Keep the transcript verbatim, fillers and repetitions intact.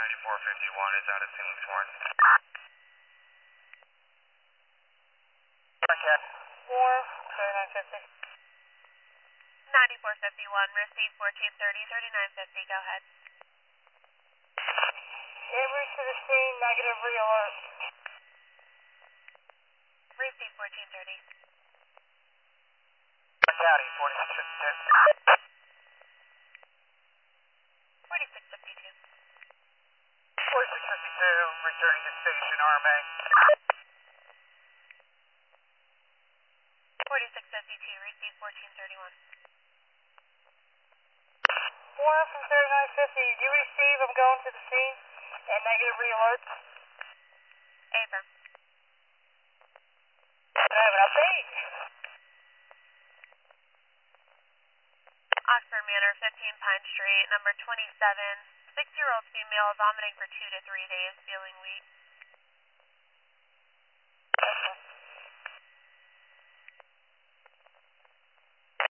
ninety-four fifty-one is out of scene sworn. Cat. four, thirty-nine fifty. ninety-four fifty-one, receive fourteen thirty, thirty-nine fifty, go ahead. Avery to the scene, negative re-alert. Receive fourteen thirty. County, forty-six fifty-two. forty-six fifty-two. forty-six fifty-two, returning to station, R M A. forty-six fifty-two, receive fourteen thirty-one. four from thirty-nine fifty, you receive, I'm going to the scene, and negative re-alert. Affirm. Can I have an update? Oxford Manor, fifteen Pine Street, number twenty-seven. Six-year-old female vomiting for two to three days, feeling weak.